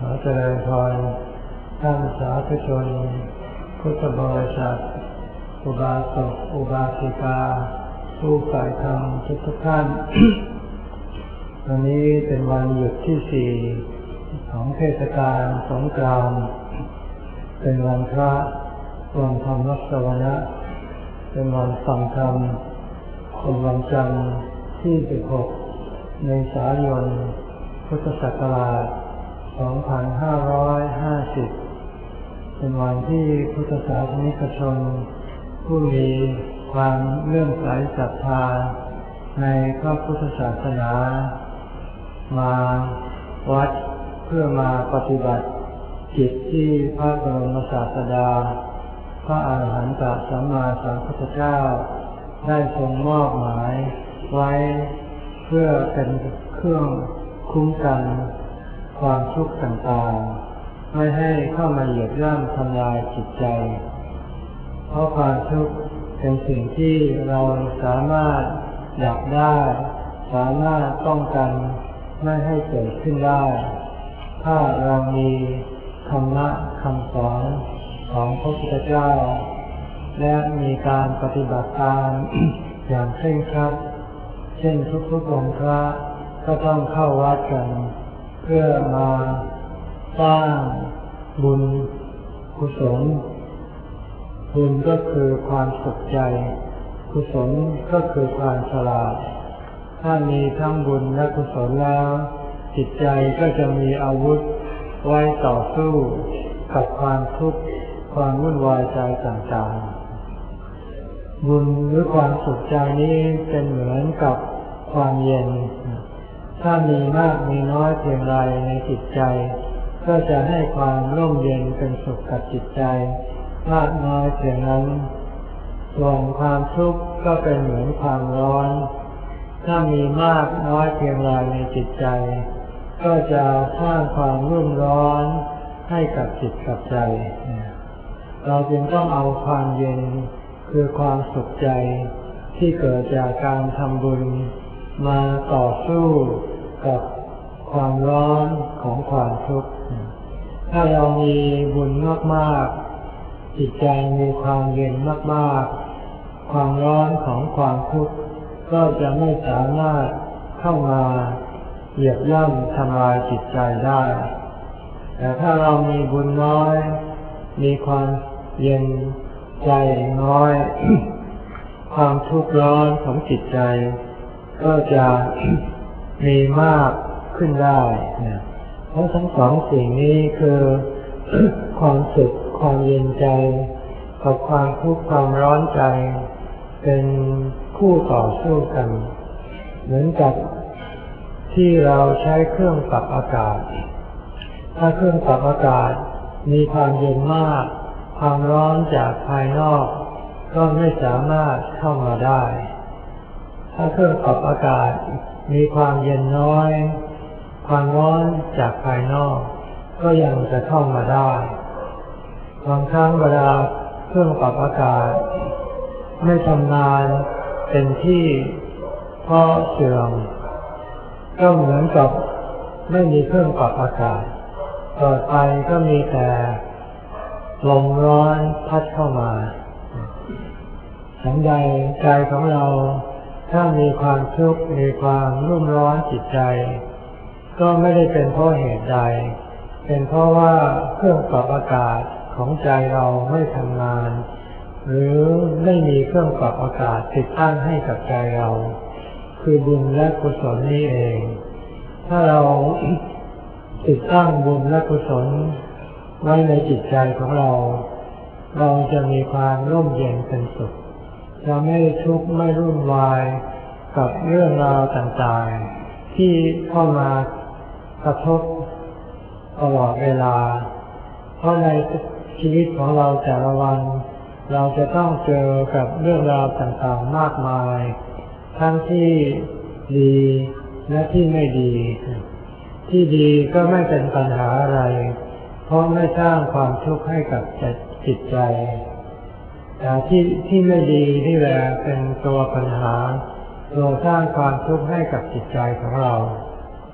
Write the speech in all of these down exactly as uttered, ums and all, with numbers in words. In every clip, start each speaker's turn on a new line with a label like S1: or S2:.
S1: ขอเจริญพรท่านสาธุชนพุทธบริษัทอุบาสกอุบาสิกาผู้ใฝ่ธรรมทุกท่าน วันนี้เป็นวันหยุดที่สี่ของเทศกาลสงกรานต์เป็นวันพระวันธรรมสวนะเป็นวันฟังธรรมเป็นวันจันทร์ที่สิบหกเมษายนพุทธศักราชสองพันห้าร้อยห้าสิบเป็นวันที่พุทธศาสนิกชนผู้มีความเลื่อมใสศรัทธาในพระพุทธศาสนามาวัดเพื่อมาปฏิบัติกิจที่พระบรมศาสดาพระอรหันตสัมมาสัมพุทธเจ้าได้ทรงมอบหมายไว้เพื่อเป็นเครื่องคุ้มกันความทุกข์ต่างๆไม่ให้เข้ามาเหยียบย่ำทำลายจิตใจเพราะความทุกข์เป็นสิ่งที่เราสามารถดับได้สามารถป้องกันไม่ให้เกิดขึ้นได้ถ้าเรามีธรรมะคำสอนของพระพุทธเจ้าและมีการปฏิบัติตาม อย่างเคร่งครัดเช่นทุกๆวันพระก็ต้องเข้าวัดกันเพื่อมาสร้างบุญกุศลบุญก็คือความสุขใจกุศลก็คือความฉลาดถ้ามีทั้งบุญและกุศลแล้วจิตใจก็จะมีอาวุธไว้ต่อสู้กับความทุกข์ความวุ่นวายใจต่างๆบุญหรือความสุขใจนี้เป็นเหมือนกับความเย็นถ้ามีมากมีน้อยเพียงไรในจิตใจก็จะให้ความร่มเย็นเป็นสุขกับจิตใจมากน้อยเพียงนั้นส่วนความทุกข์ก็เป็นเหมือนความร้อนถ้ามีมากน้อยเพียงไรในจิตใจก็จะสร้างความรุ่มร้อนให้กับจิตกับใจเราจึงต้องเอาความเย็นคือความสุขใจที่เกิดจากการทำบุญมาต่อสู้กับความร้อนของความทุกข์ถ้าเรามีบุญมากๆจิตใจมีความเย็นมากๆความร้อนของความทุกข์ก็จะไม่สามารถเข้ามาเหยียบย่ำทำลายจิตใจได้แต่ถ้าเรามีบุญน้อยมีความเย็นใจน้อย ความทุกข์ร้อนของจิตใจก็จะมีมากขึ้นได้เพราะทั้งสองสิ่งนี้คือ ความสุขความเย็นใจกับความทุกข์ความร้อนใจเป็นคู่ต่อสู้กันเหมือนกับที่เราใช้เครื่องปรับอากาศถ้าเครื่องปรับอากาศมีความเย็นมากความร้อนจากภายนอกก็ไม่สามารถเข้ามาได้ถ้าเครื่องปรับอากาศมีความเย็นน้อยความร้อนจากภายนอกก็ยังจะเข้ามาได้บางครั้งเวลาเครื่องปรับอากาศไม่ทำงานเต็มที่เพราะเสื่อมก็เหมือนกับไม่มีเครื่องปรับอากาศเปิดไปก็มีแต่ลมร้อนพัดเข้ามาฉันใดใจของเราถ้ามีความทุกข์มีความรุ่มร้อนจิตใจก็ไม่ได้เป็นเพราะเหตุใดเป็นเพราะว่าเครื่องปรับอากาศของใจเราไม่ทำงานหรือไม่มีเครื่องปรับอากาศติดตั้งให้กับใจเราคือบุญและกุศลนี่เองถ้าเราติดตั้งบุญและกุศลไว้ในจิตใจของเราเราจะมีความร่มเย็นเป็นสุขจะไม่ทุกข์ไม่รุ่นวายกับเรื่องราวต่างๆที่เข้ามากระทบตลอดเวลาเพราะในชีวิตของเราแต่ละวันเราจะต้องเจอกับเรื่องราวต่างๆมากมายทั้งที่ดีและที่ไม่ดีที่ดีก็ไม่เป็นปัญหาอะไรเพราะไม่สร้างความทุกข์ให้กับจิตใจแต่ที่ที่ไม่ดีนี่แหละเป็นตัวปัญหาตัวสร้างความทุกข์ให้กับจิตใจของเรา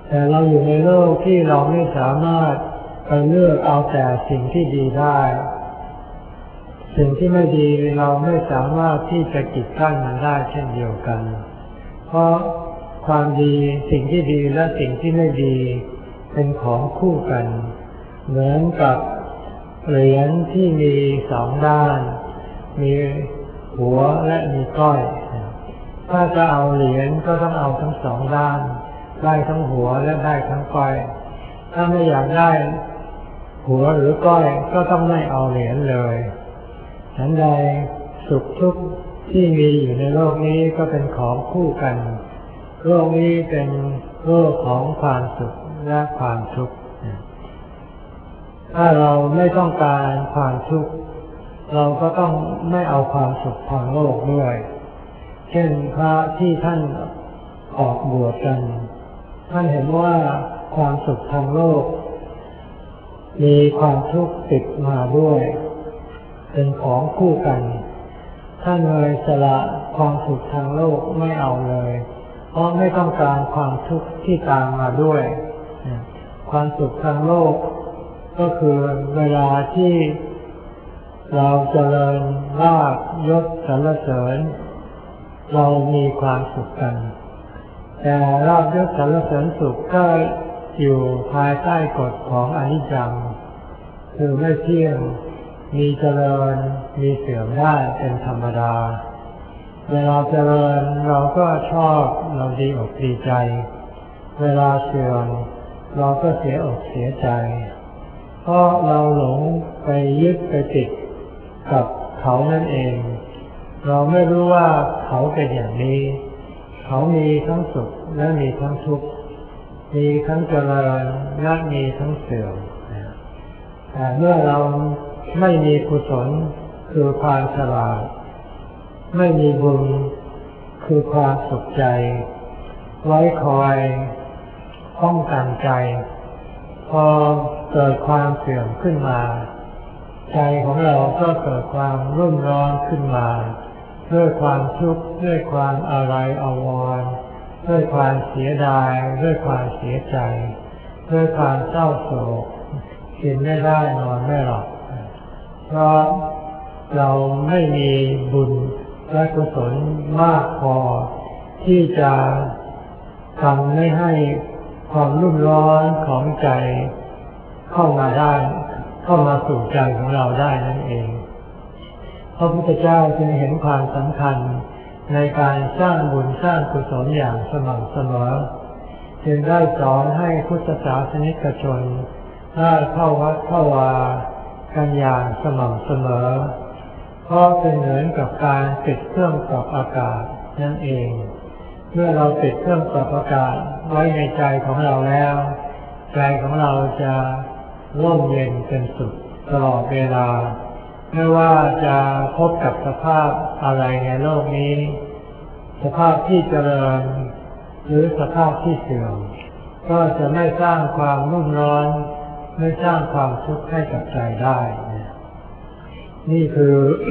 S1: แต่เราอยู่ในโลกที่เราไม่สามารถไปเลือกเอาแต่สิ่งที่ดีได้สิ่งที่ไม่ดีเราไม่สามารถที่จะกีดกั้นมันได้เช่นเดียวกันเพราะความดีสิ่งที่ดีและสิ่งที่ไม่ดีเป็นของคู่กันเหมือนกับเหรียญที่มีสองด้านมีหัวและมีก้อยถ้าจะเอาเหรียญก็ต้องเอาทั้งสองด้านได้ทั้งหัวและได้ทั้งก้อยถ้าไม่อยากได้หัวหรือก้อยก็ต้องไม่เอาเหรียญเลยฉันใดสุขทุกข์ที่มีอยู่ในโลกนี้ก็เป็นของคู่กันโลกนี้เป็นโลกของความสุขและความทุกข์ถ้าเราไม่ต้องการความทุกข์เราก็ต้องไม่เอาความสุขทางโลกด้วยเช่นพระที่ท่านออกบวชกันท่านเห็นว่าความสุขทางโลกมีความทุกข์ติดมาด้วยเป็นของคู่กันท่านเลยสละความสุขทางโลกไม่เอาเลยเพราะไม่ต้องการความทุกข์ที่ตามมาด้วยความสุขทางโลกก็คือเวลาที่เราเจริญลาภยศสรรเสริญเรามีความสุขกันแต่ลาภยศสรรเสริญสุขก็อยู่ภายใต้กฎของอนิจจังคือไม่เที่ยงมีเจริญมีเสื่อมได้เป็นธรรมดาเวลาเจริญเราก็ชอบเราดีอกดีใจเวลาเสื่อมเราก็เสียอกเสียใจเพราะเราหลงไปยึดไปติดกับเขานั่นเองเราไม่รู้ว่าเขาเป็นอย่างนี้เขามีทั้งสุขและมีทั้งทุกข์มีทั้งเจริญและมีทั้งเสื่อมแต่เมื่อเราไม่มีกุศลคือความฉลาดไม่มีบุญคือความสุขใจไว้คอยป้องกันใจพอเกิดความเสื่อมขึ้นมาใจของเราก็เกิดความรุ่มร้อนขึ้นมาด้วยความทุกข์ด้วยความอะไรอาวรณ์ด้วยความเสียดายด้วยความเสียใจด้วยความเศร้าโศกกินไม่ได้นอนไม่หลับเพราะเราไม่มีบุญและกุศลมากพอที่จะทำไม่ให้ความรุ่มร้อนของใจเข้ามาได้เข้ามาสู่ใจของเราได้นั่นเองพระพุทธเจ้าจึงเห็นความสำคัญในการสร้างบุญสร้างกุศลอย่างสม่ำเสมอจึงได้สอนให้พุทธศาสนิกชนได้เข้าวัดเข้าวากันอย่างสม่ำเสมอเพราะเป็นเหมือนกับการติดเครื่องปรับอากาศนั่นเองเมื่อเราติดเครื่องปรับอากาศไว้ในใจของเราแล้วใจของเราจะร่มเย็นเป็นสุขตลอดเวลาไม่ว่าจะพบกับสภาพอะไรในโลกนี้สภาพที่เจริญหรือสภาพที่เสื่อมก็จะไม่สร้างความรุ่มร้อนไม่สร้างความทุกข์ให้กับใจได้นี่คือ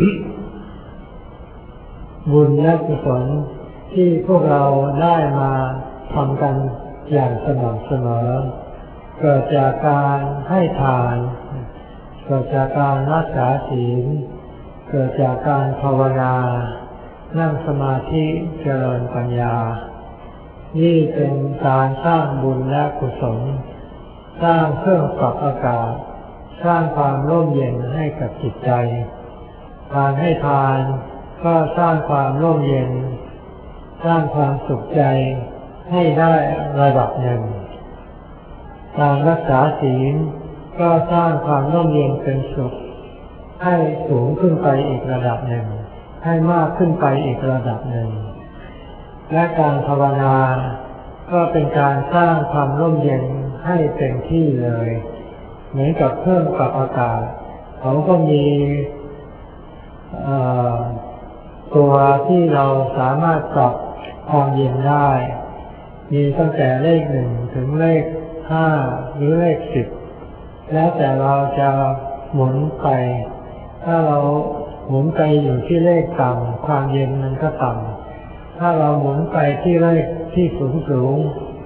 S1: บุญและกุศลที่พวกเราได้มาทำกันอย่างสม่ำเสมอเกิดจากการให้ทานเกิดจากการรักษาศีลเกิดจากการภาวนานั่งสมาธิเจริญปัญญานี่เป็นการสร้างบุญและกุศลสร้างเครื่องปรับอากาศสร้างความร่มเย็นให้กับจิตใจการให้ทานก็สร้างความร่มเย็นสร้างความสุขใจให้ได้ระดับหนึ่งการรักษาศีลก็สร้างความร่มเย็นเป็นสุขให้สูงขึ้นไปอีกระดับหนึ่งให้มากขึ้นไปอีกระดับหนึ่งและการภาวนาก็เป็นการสร้างความร่มเย็นให้เต็มที่เลยเหมือนกับเครื่องปรับอากาศเขาก็มีตัวที่เราสามารถปรับความเย็นได้มีตั้งแต่เลขหนึ่งถึงเลขห้าหรือเลขสิบแล้วแต่เราจะหมุนไปถ้าเราหมุนไปอยู่ที่เลขต่ำความเย็นมันก็ต่ำถ้าเราหมุนไปที่เลขที่สูงสูงค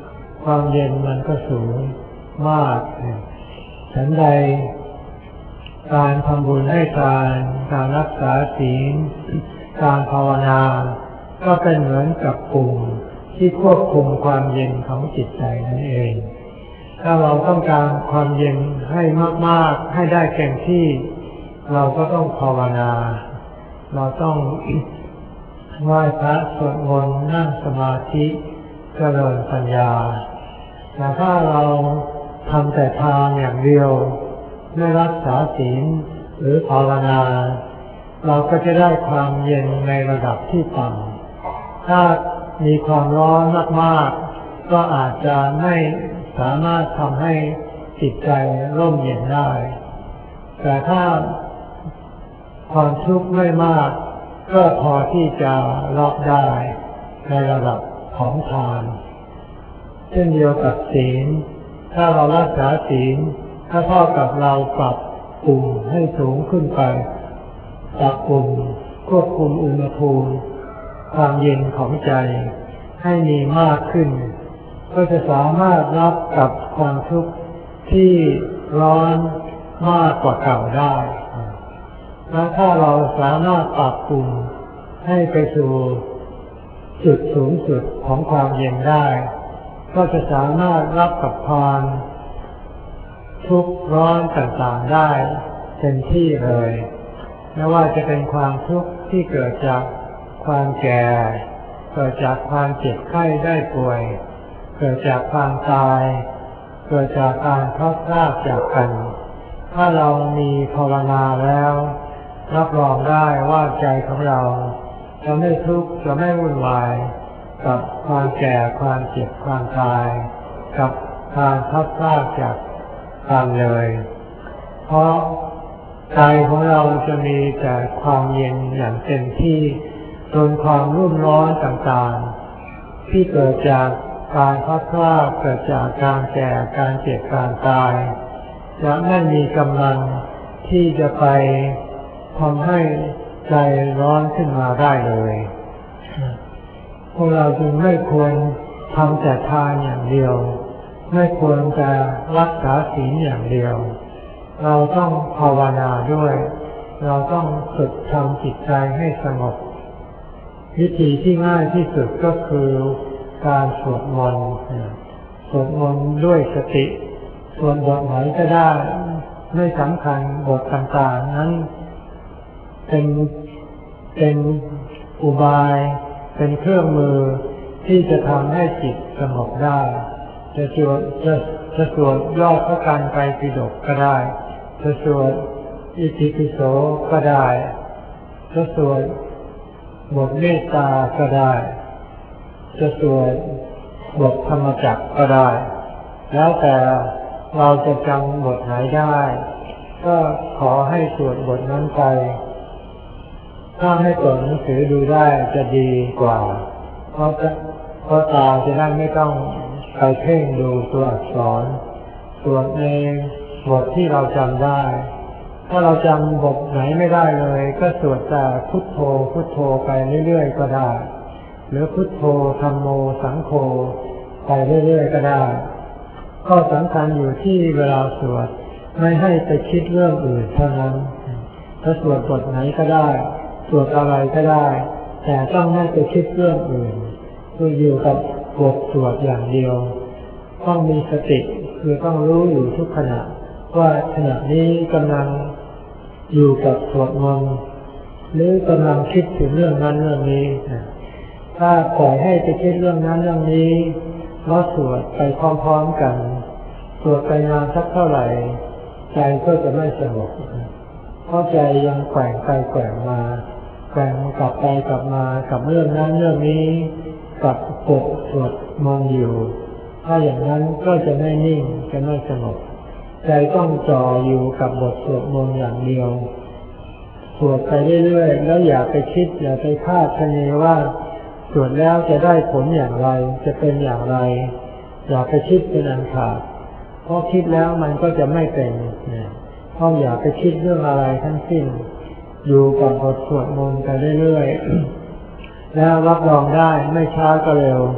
S1: ความเย็นมันก็สูงมากฉันใดการทำบุญให้ทานการรักษาศีลการภาวนาก็เป็นเหมือนกับปุ่มที่ควบคุมความเย็นของจิตใจนั่นเองถ้าเราต้องการความเย็นให้มากๆให้ได้เต็มที่เราก็ต้องภาวนาเราต้องไหว้พระสวดมนต์นั่งสมาธิเจริญปัญญาแต่ถ้าเราทำแต่ทานอย่างเดียวไม่รักษาศีลหรือภาวนาเราก็จะได้ความเย็นในระดับที่ต่ำถ้ามีความร้อนมากๆก็อาจจะไม่สามารถทำให้จิตใจร่มเย็นได้แต่ถ้าความทุกข์ไม่มากก็พอที่จะรับได้ในระดับของทานเช่นเดียวกับศีลถ้าเรารักษาศีลถ้าเท่ากับเราปรับปรุงให้สูงขึ้นไปปรับปรุงควบคุมอุณหภูมิความเย็นของใจให้มีมากขึ้นก็จะสามารถรับกับความทุกข์ที่ร้อนมากกว่าเก่าได้และถ้าเราสามารถปรับปรุงให้ไปสู่จุดสูงสุดของความเย็นได้ก็จะสามารถรับกับความทุกข์ร้อนต่างๆได้เต็มที่เลยไม่ว่าจะเป็นความทุกข์ที่เกิดจากความแก่เกิดจากความเจ็บไข้ได้ป่วยเกิดจากความตายเกิดจากการพลัดพรากจากกันถ้าเรามีภาวนาแล้วรับรองได้ว่าใจของเราจะไม่ทุกข์จะไม่วุ่นวายกับความแก่ความเจ็บความตายกับการพลัดพรากจากกันเลยเพราะใจของเราจะมีแต่ความเย็นอย่างเต็มที่จนความรุ่มร้อนต่างๆที่เกิดจากการพลัดพรากเกิดจากการแก่การเจ็บการตายจะไม่มีกำลังที่จะไปทำให้ใจร้อนขึ้นมาได้เลยพวกเราจึงไม่ควรทำแต่ทานอย่างเดียวไม่ควรจะรักษาศีลอย่างเดียวเราต้องภาวนาด้วยเราต้องฝึกทำจิตใจให้สงบวิธีที่ง่ายที่สุดก็คือการสวดมนต์สวดมนต์ด้วยสติสวดบทไหนก็ได้ไม่สำคัญบทต่างๆนั้นเป็นเป็นอุบายเป็นเครื่องมือที่จะทำให้จิตสงบได้จะสวดจะจะสวดย่อพระกันไตรปิฎกก็ได้จะสวดอิติปิโสก็ได้จะสวดบทเมตตาก็ได้จะสวดบทธรรมจักรก็ได้แล้วแต่เราจะจำบทไหนได้ก็ขอให้สวดบทนั้นไปถ้าให้เปิดหนังสือดูได้จะดีกว่าเพราะเพราะตาจะได้ไม่ต้องไปเพ่งดูตัวอักษรสวดในบทที่เราจำได้ถ้าเราจำบทไหนไม่ได้เลยก็สวดแต่พุทโธพุทโธไปเรื่อยๆก็ได้หรือพุทโธธัมโมสังโฆไปเรื่อยๆก็ได้ข้อสำคัญอยู่ที่เวลาสวดไม่ให้ไปคิดเรื่องอื่นเท่านั้นถ้าสวดบทไหนก็ได้สวดอะไรก็ได้แต่ต้องไม่ไปคิดเรื่องอื่นคืออยู่กับบทสวดอย่างเดียวต้องมีสติคือต้องรู้อยู่ทุกขณะว่าขณะนี้กำลังอยู่กับสวดมนต์หรือกำลังคิดถึงเรื่องนั้นเรื่องนี้ถ้าปล่อยให้ไปคิดเรื่องนั้นเรื่องนี้แล้วสวดไปพร้อมๆกันสวดไปนานสักเท่าไหร่ใจก็จะไม่สงบเพราะใจยังแกว่งไปแกว่งมาแกว่งกลับไปกลับมากับเรื่องนั้นเรื่องนี้กับบทสวดมนต์อยู่ถ้าอย่างนั้นก็จะไม่นิ่งจะไม่สงบใจต้องจ่ออยู่กับบทสวดมนต์อย่างเดียวสวดไปเรื่อยๆแล้วอย่าไปคิดอย่าไปคาดคะเนว่าสวดแล้วจะได้ผลอย่างไรจะเป็นอย่างไรอย่าไปคิดเป็นอันขาดเพราะคิดแล้วมันก็จะไม่เป็นต้องอย่าไปคิดเรื่องอะไรทั้งสิ้นอยู่กับบทสวดมนต์ไปเรื่อยๆแล้วรับรองได้ไม่ช้าก็เร็ว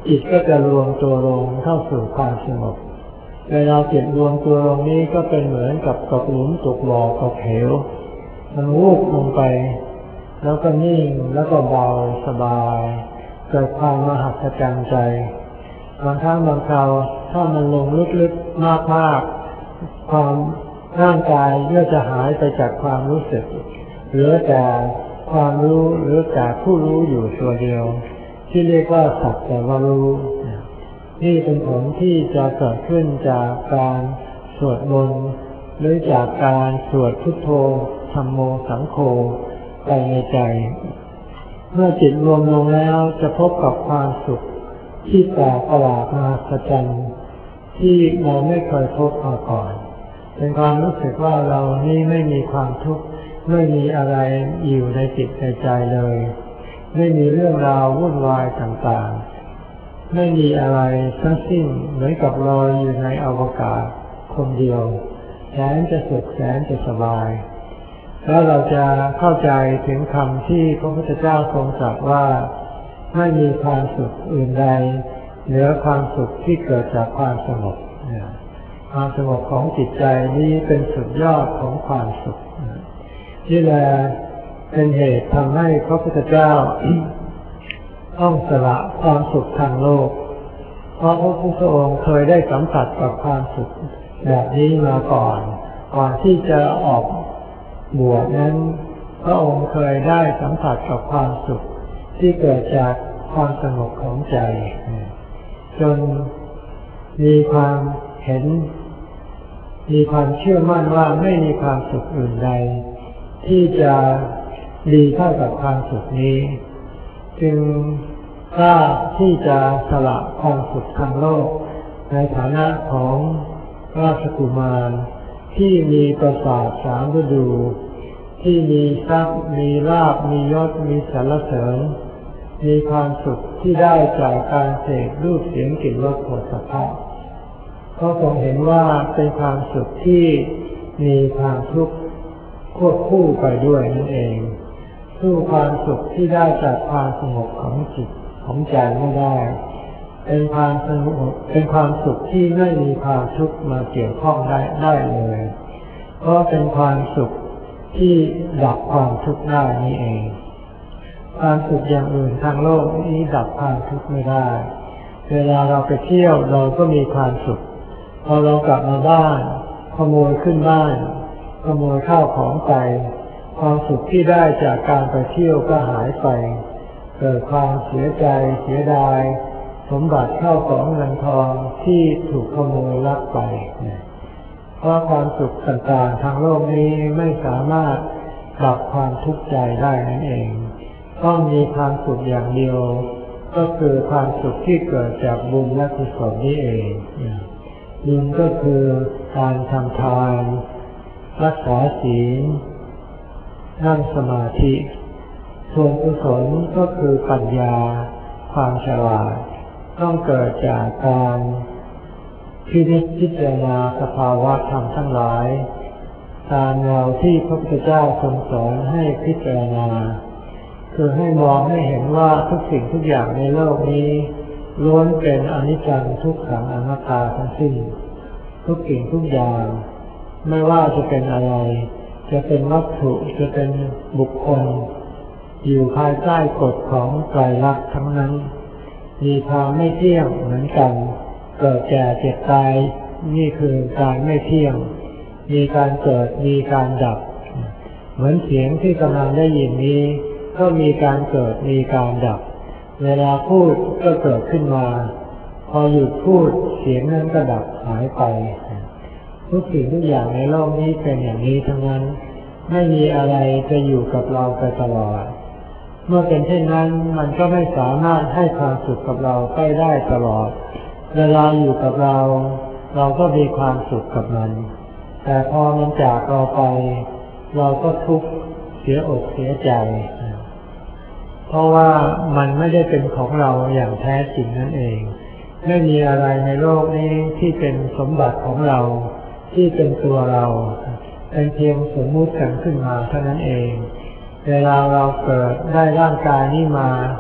S1: จิตก็จะรวมตัวลงเข้าสู่ความสงบเวลาจิตรวมตัวลงนี้ก็เป็นเหมือนกับตกหลุมตกบ่อตกเหวมันวูบลงไปแล้วก็นิ่งแล้วก็เบาสบายเกิดความมหัศจรรย์ใจบางครั้งบางคราวถ้ามันลงลึกๆมากๆความร่างกายก็จะหายไปจากความรู้สึกเหลือแต่ความรู้หรือแต่ผู้รู้อยู่ตัวเดียวที่เรียกว่าสักแต่ว่ารู้นี่เป็นผลที่จะเกิดขึ้นจากการสวดมนต์หรือจากการสวดพุทโธธัมโมสังโฆไปในใจเมื่อจิตรวมลงแล้วจะพบกับความสุขที่แปลกประหลาดมหัศจรรย์ที่เราไม่เคยพบมาก่อนเป็นความรู้สึกว่าเรานี่ไม่มีความทุกข์ไม่มีอะไรอยู่ในจิตในใจเลยไม่มีเรื่องราววุ่นวายต่างๆไม่มีอะไรทั้งสิ้นเหมือนกับลอยอยู่ในอวกาศคนเดียวแสนจะสุขแสนจะสบายแล้วเราจะเข้าใจถึงคำที่พระพุทธเจ้าทรงตรัสว่าไม่มีความสุขอื่นใดเหนือความสุขที่เกิดจากความสงบความสงบของจิตใจนี้เป็นสุดยอดของความสุขนี่แหละเป็นเหตุทำให้พระพุทธเจ้า ต้องสละความสุขทางโลกเพราะพระพุทธองค์เคยได้สัมผัสกับความสุขแบบนี้มาก่อนก่อนที่จะออกบวชนั้นพระองค์เคยได้สัมผัสกับความสุขที่เกิดจากความสงบของใจจนมีความเห็นมีความเชื่อมั่นว่าไม่มีความสุขอื่นใดที่จะดีเท่ากับความสุขนี้จึงกล้าที่จะสละความสุขทางโลกในฐานะของราชกุมารที่มีปราสาทสามฤดูที่มีทรัพย์มีลาภมียศมีสรรเสริญมีความสุขที่ได้จากการเสพรูปเสียงกลิ่นรสโผฏฐัพพะก็คงเห็นว่าเป็นความสุขที่มีความทุกข์ควบคู่ไปด้วยนั่นเองสู้ความสุขที่ได้จากความสงบของจิตของใจไม่ได้เป็นความสงบเป็นความสุขที่ไม่มีความทุกข์มาเกี่ยวข้องได้ได้เลยเพราะเป็นความสุขที่ดับความทุกข์ได้นี่เองความสุขอย่างอื่นทางโลกนี้ดับความทุกข์ไม่ได้เวลาเราไปเที่ยวเราก็มีความสุขพอเรากลับมาบ้านขโมยขึ้นบ้านขโมยข้าวของไปความสุขที่ได้จากการไปเที่ยวก็หายไปเกิดความเสียใจเสียดายสมบัติข้าวของเงินทองที่ถูกขโมยลักไปเพราะความสุขต่างๆทางโลกนี้ไม่สามารถดับความทุกข์ใจได้นั่นเองต้องมีความสุขอย่างเดียวก็คือความสุขที่เกิดจากบุญและกุศลนี้เองบุญก็คือการทำทานรักษาศีลนั่งสมาธิส่วนกุศลก็คือปัญญาความฉลาดต้องเกิดจากการพินิจพิจารณาสภาวะธรรมทั้งหลายตามแนวที่พระพุทธเจ้าทรงสอนให้พิจารณาคือให้มองให้เห็นว่าทุกสิ่งทุกอย่างในโลกนี้ล้วนเป็นอนิจจังทุกขังอนัตตาทั้งสิ้นทุกสิ่งทุกอย่างไม่ว่าจะเป็นอะไรจะเป็นวัตถุจะเป็นบุคคลอยู่ภายใต้กฎของไตรลักษณ์ทั้งนั้นมีความไม่เที่ยงเหมือนกันเกิดแก่เจ็บตายนี่คือการไม่เที่ยงมีการเกิดมีการดับเหมือนเสียงที่กำลังได้ยินนี้ก็มีการเกิดมีการดับเวลาพูดก็เกิดขึ้นมาพอหยุดพูดเสียงนั้นก็ดับหายไปทุกสิ่งทุกอย่างในโลกนี้เป็นอย่างนี้ทั้งนั้นไม่มีอะไรจะอยู่กับเราไปตลอดเมื่อเป็นเช่นนั้นมันก็ไม่สามารถให้ความสุขกับเราไปได้ตลอดเวลาอยู่กับเราเราก็มีความสุขกับมันแต่พอมันจากเราไปเราก็ทุกข์เสียอกเสียใจเพราะว่ามันไม่ได้เป็นของเราอย่างแท้จริงนั่นเองไม่มีอะไรในโลกนี้ที่เป็นสมบัติของเราที่เป็นตัวเราเป็นเพียงสมมุติกันขึ้นมาเท่านั้นเองเวลาเราเกิดได้ร่างกายนี้มา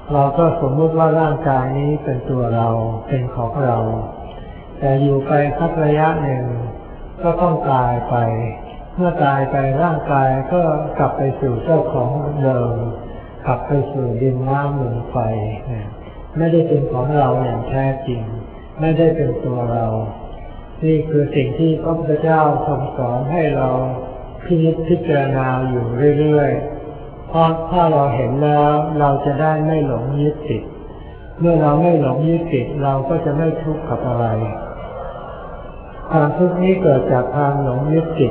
S1: เราก็สมมติว่าร่างกายนี้เป็นตัวเราเป็นของเราแต่อยู่ไปสักระยะหนึ่งก็ต้องตายไปเมื่อตายไปร่างกายก็กลับไปสู่เจ้าของเดิมกลับไปสู่ดินน้ำลมไฟไม่ได้เป็นของเราอย่างแท้จริงไม่ได้เป็นตัวเรานี่คือสิ่งที่พระพุทธเจ้าทรงสอนให้เราพินิจพิจารณาอยู่เรื่อยๆเพราะถ้าเราเห็นแล้วเราจะได้ไม่หลงยึดติดเมื่อเราไม่หลงยึดติดเราก็จะไม่ทุกข์กับอะไรความทุกข์นี้เกิดจากความหลงยึดติด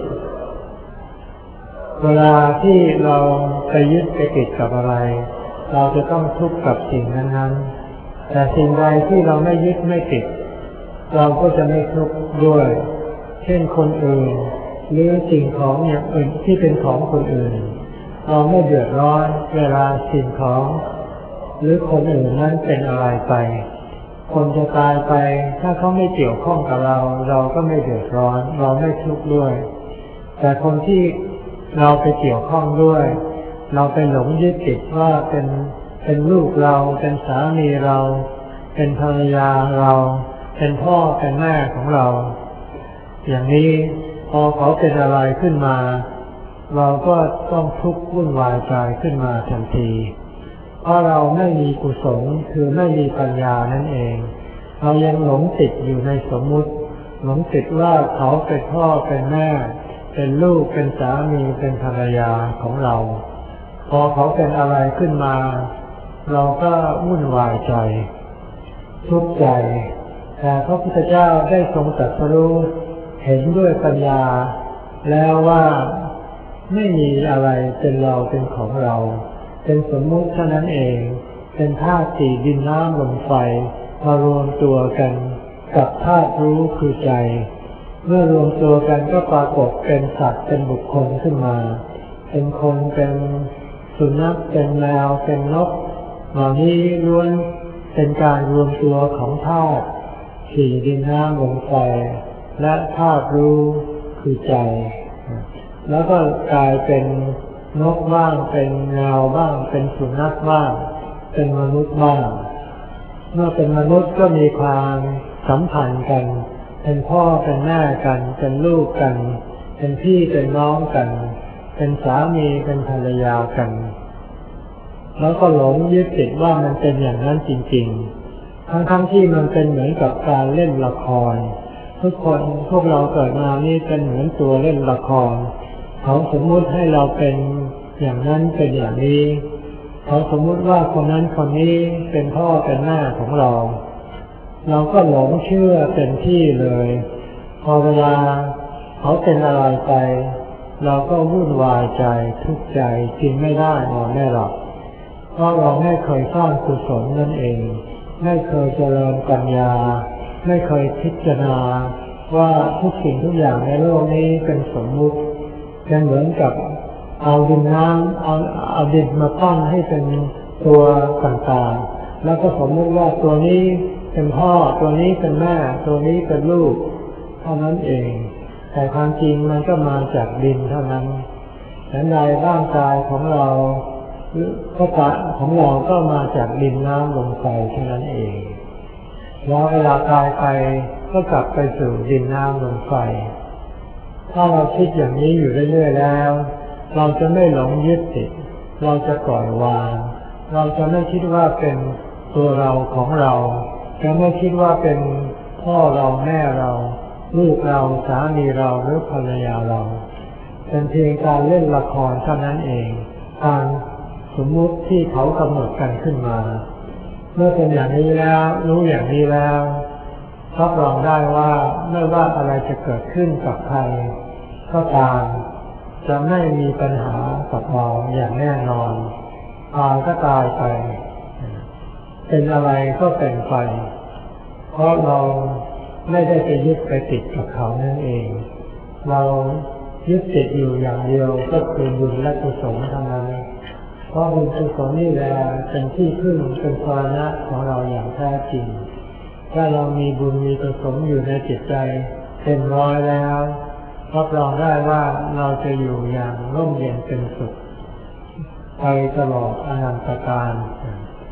S1: เวลาที่เราไปยึดไปติดกับอะไรเราจะต้องทุกข์กับสิ่งนั้นๆแต่สิ่งใดที่เราไม่ยึดไม่ติดเราก็จะไม่ทุกข์ด้วยเช่นคนอื่นหรือสิ่งของอย่างอื่นที่เป็นของคนอื่นเราไม่เดือดร้อนเวลาสิ่งของหรือคนอื่นนั้นเป็นอะไรไปคนจะตายไปถ้าเขาไม่เกี่ยวข้องกับเราเราก็ไม่เดือดร้อนเราไม่ทุกข์ด้วยแต่คนที่เราไปเกี่ยวข้องด้วยเราไปหลงยึดติดว่าเป็นเป็นลูกเราเป็นสามีเราเป็นภรรยาเราเป็นพ่อเป็นแม่ของเราอย่างนี้พอเขาเป็นอะไรขึ้นมาเราก็ต้องทุกข์วุ่นวายใจขึ้นมาทันทีเพราะเราไม่มีกุศลคือไม่มีปัญญานั่นเองเรายังหลงติดอยู่ในสมมุติหลงติดว่าเขาเป็นพ่อเป็นแม่เป็นลูกเป็นสามีเป็นภรรยาของเราพอเขาเป็นอะไรขึ้นมาเราก็วุ่นวายใจทุกข์ใจแต่พระพุทธเจ้าได้ทรงตรัสรู้เห็นด้วยปัญญาแล้วว่าไม่มีอะไรเป็นเราเป็นของเราเป็นสมมุติเท่านั้นเองเป็นธาตุสี่ดินน้ำลมไฟมารวมตัวกันกับธาตุรู้คือใจเมื่อรวมตัวกันก็ปรากฏเป็นสัตว์เป็นบุคคลขึ้นมาเป็นคนเป็นสุนัขเป็นแมวเป็นนกเหล่านี้ล้วนเป็นการรวมตัวของธาตุสี่ดินน้ำลมไฟและธาตุรู้คือใจแล้วก็กลายเป็นนกบ้างเป็นแมวบ้างเป็นสุนัขบ้างเป็นมนุษย์บ้างเมื่อเป็นมนุษย์ก็มีความสัมพันธ์กันเป็นพ่อเป็นแม่กันเป็นลูกกันเป็นพี่เป็นน้องกันเป็นสามีเป็นภรรยากันแล้วก็หลงยึดติดว่ามันเป็นอย่างนั้นจริงๆทั้งๆที่มันเป็นเหมือนกับการเล่นละครทุกคนพวกเราเกิดมานี่เป็นเหมือนตัวเล่นละครเขาสมมุติให้เราเป็นอย่างนั้นเป็นอย่างนี้เขาสมมุติว่าคนนั้นคนนี้เป็นพ่อเป็นแม่ของเราเราก็หลงเชื่อเต็มที่เลยพอเวลาเขาเป็นอะไรไปเราก็วุ่นวายใจทุกข์ใจกินไม่ได้นอนไม่หลับเพราะเราไม่เคยสร้างกุศลนั่นเองไม่เคยเจริญปัญญาไม่เคยพิจารณาว่าทุกสิ่งทุกอย่างในโลกนี้เป็นสมมุติเป็นเหมือนกับเอาดินน้ำเอาเอาดินมาปั้นให้เป็นตัวต่างๆแล้วก็สมมติว่าตัวนี้เป็นพ่อตัวนี้เป็นแม่ตัวนี้เป็นลูกเท่านั้นเองแต่ความจริงมันก็มาจากดินเท่านั้นแต่ในร่างกายของเราหรือพระกายของเราก็มาจากดินน้ำลมไฟเท่านั้นเองแล้วเวลาตายไปก็กลับไปสู่ดินน้ำลมไฟถ้าเราคิดอย่างนี้อยู่เรื่อยๆแล้วเราจะไม่หลงยึดติดเราจะปล่อยวางเราจะไม่คิดว่าเป็นตัวเราของเราจะไม่คิดว่าเป็นพ่อเราแม่เราลูกเราสามีเราหรือภรรยาเราเป็นเพียงการเล่นละครเท่านั้นเองการสมมุติที่เขากำหนดกันขึ้นมาเมื่อเป็นอย่างนี้แล้วรู้อย่างนี้แล้วรับรองได้ว่าไม่ว่าอะไรจะเกิดขึ้นกับใครก็ตามจะไม่มีปัญหากับเราอย่างแน่นอนตายก็ตายไปเป็นอะไรก็เป็นไปเพราะเราไม่ได้ไปยึดไปติดกับเขานั่นเองเรายึดติดอยู่อย่างเดียวก็คือบุญและกุศลเท่านั้นเพราะบุญกุศลนี่แหละเป็นที่พึ่งเป็นภาชนะของเราอย่างแท้จริงถ้าเรามีบุญมีกุศลอยู่ในจิตใจเต็มร้อยแล้วรับรองได้ว่าเราจะอยู่อย่างร่มเย็นเป็นสุขไปตลอดอนันตกาล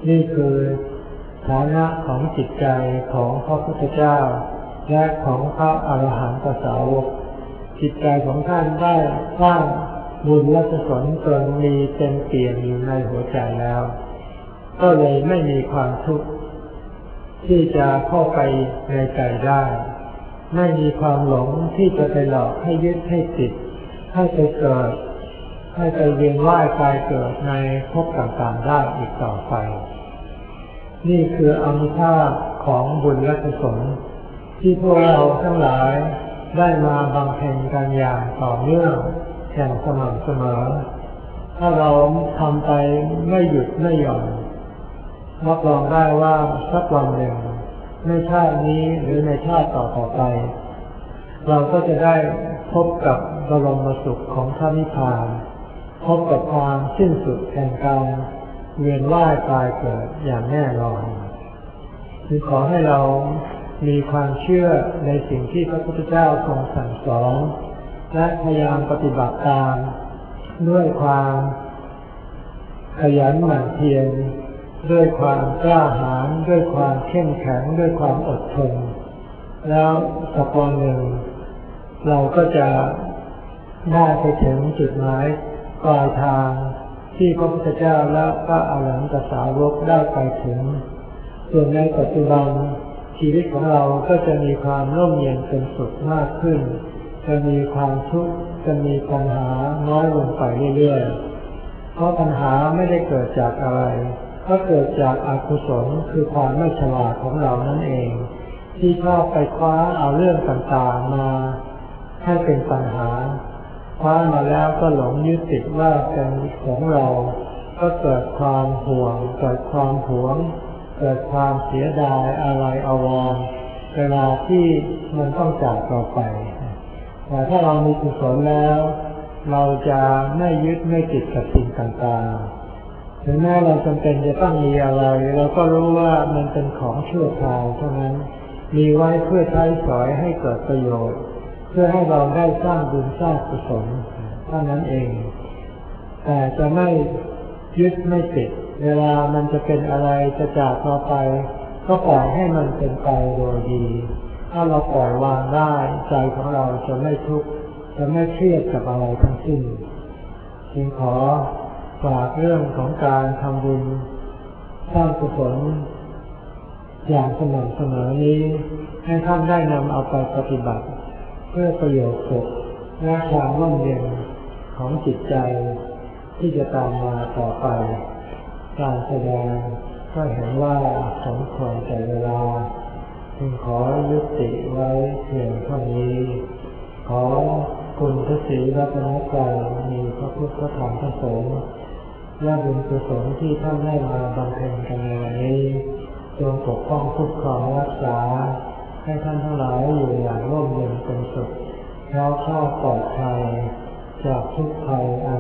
S1: นี่คือฐานะของจิตใจของพระพุทธเจ้าและของพระอรหันตสาวกจิตใจของท่านได้สร้างบุญและกุศลจนมีเต็มเปี่ยมอยู่ในหัวใจแล้วก็เลยไม่มีความทุกข์ที่จะเข้าไปในใจได้ไม่มีความหลงที่จะไปหลอกให้ยึดให้ติดให้ไปเกิดให้ไปเวียนว่ายตายเกิดในภพต่างๆได้อีกต่อไปนี่คืออานุภาพของบุญและกุศลที่พวกเราทั้งหลายได้มาบำเพ็ญกันอย่างต่อเนื่องอย่างสม่ำเสมอถ้าเราทำไปไม่หยุดไม่หย่อนรับรองได้ว่าสักวันหนึ่งในชาตินี้หรือในชาติต่อๆไปเราก็จะได้พบกับบรมสุขของพระนิพพานพบกับความสิ้นสุดแห่งการเวียนว่ายตายเกิดอย่างแน่นอนจึงขอให้เรามีความเชื่อในสิ่งที่พระพุทธเจ้าทรงสั่งสอนและพยายามปฏิบัติตามด้วยความขยันหมั่นเพียรด้วยความกล้าหาญด้วยความเข้มแข็งด้วยความอดทนแล้วสักวันหนึ่งเราก็จะได้ไปถึงจุดหมายปลายทางที่พระพุทธเจ้าและพระอรหันตสาวกได้ไปถึงส่วนในปัจจุบันชีวิตของเราก็จะมีความร่มเย็นเป็นสุขมากขึ้นจะมีความทุกข์จะมีปัญหาน้อยลงไปเรื่อยๆเพราะปัญหาไม่ได้เกิดจากอะไรก็เกิดจากอกุศลคือความไม่ฉลาดของเรานั่นเองที่ชอบไปคว้าเอาเรื่องต่างๆมาให้เป็นปัญหาคว้ามาแล้วก็หลงยึดติดว่าเป็นของเราก็เกิดความห่วงเกิดความหวงเกิดความเสียดายอะไรอาวรณ์เวลาที่มันต้องจากเราไปแต่ถ้าเรามีกุศลแล้วเราจะไม่ยึดไม่ติดกับสิ่งต่างๆถึงแม้เราจำเป็นจะต้องมีอะไรเราก็รู้ว่ามันเป็นของชั่วคราวเท่านั้นมีไว้เพื่อใช้สอยให้เกิดประโยชน์เพื่อให้เราได้สร้างบุญสร้างกุศลเท่านั้นเองแต่จะไม่ยึดไม่ติดเวลามันจะเป็นอะไรจะจากเราไปก็ปล่อยให้มันเป็นไปโดยดีถ้าเราปล่อยวางได้ใจของเราจะไม่ทุกข์จะไม่เครียดกับอะไรทั้งสิ้นจึงขอฝากเรื่องของการทำบุญสร้างกุศลอย่างสม่ำเสมอนี้ให้ท่านได้นำเอาไปปฏิบัติเพื่อประโยชน์สุขและความร่มเย็นของจิตใจที่จะตามมาต่อไปการแสดงก็เห็นว่าสมควรแก่เวลาจึงขอยุติไว้เพียงเท่านี้ขอคุณพระศรีรัตนตรัยมีพระพุทธพระธรรมพระสงฆ์และบุญกุศลที่ท่านได้มาบำเพ็ญกันในวันนี้จงปกป้องคุ้มครองรักษาให้ท่านทั้งหลายอยู่อย่างร่มเย็นเป็นสุขแคล้วคลาดปลอดภัยจากทุกภัยอัน